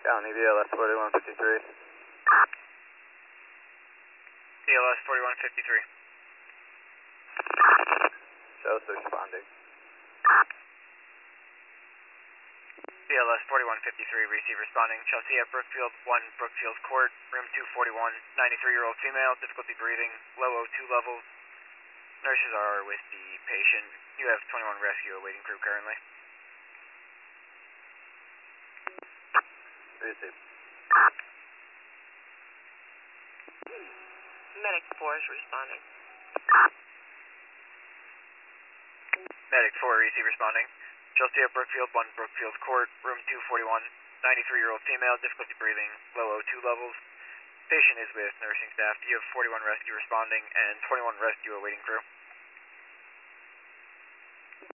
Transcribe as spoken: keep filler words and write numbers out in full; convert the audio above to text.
County B L S forty-one fifty-three. B L S forty-one fifty-three. Chelsea responding. B L S forty-one fifty-three, receive responding. Chelsea at Brookfield, one Brookfield Court, room two forty-one, ninety-three-year-old female, difficulty breathing, low O two levels. Nurses are with the patient. You have twenty-one rescue awaiting crew currently. Receive. Medic four is responding. Medic four, receive responding. Chelsea at Brookfield, one Brookfield Court, room two forty-one, ninety-three-year-old female, difficulty breathing, low O two levels. Patient is with nursing staff. You have forty-one rescue responding and twenty-one rescue awaiting crew.